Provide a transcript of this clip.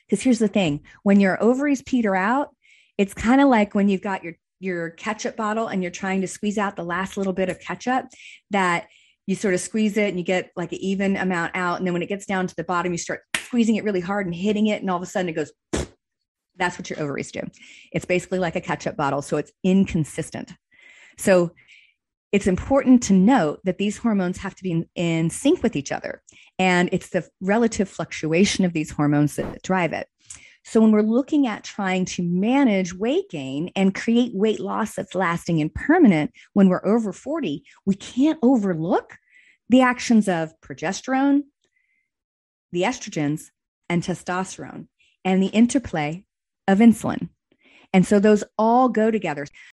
Because here's the thing, when your ovaries peter out, it's kind of like when you've got your ketchup bottle and you're trying to squeeze out the last little bit of ketchup, that you sort of squeeze it and you get like an even amount out. And then when it gets down to the bottom, you start squeezing it really hard and hitting it. And all of a sudden it goes, that's what your ovaries do. It's basically like a ketchup bottle. So it's inconsistent. So it's important to note that these hormones have to be in sync with each other. And it's the relative fluctuation of these hormones that drive it. So when we're looking at trying to manage weight gain and create weight loss that's lasting and permanent when we're over 40, we can't overlook the actions of progesterone, the estrogens, and testosterone, and the interplay of insulin. And so those all go together.